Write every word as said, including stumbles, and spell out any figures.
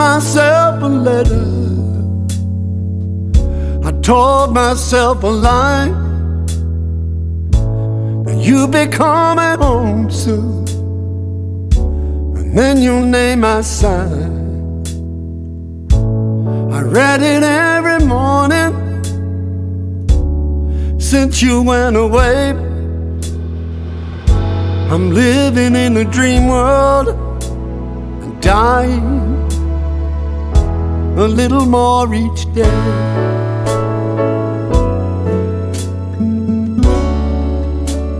myself a letter. I told myself a lie, that you'd be coming home soon, and then your name I signed. I read it every morning since you went away. I'm living in a dream world and dying a little more each day.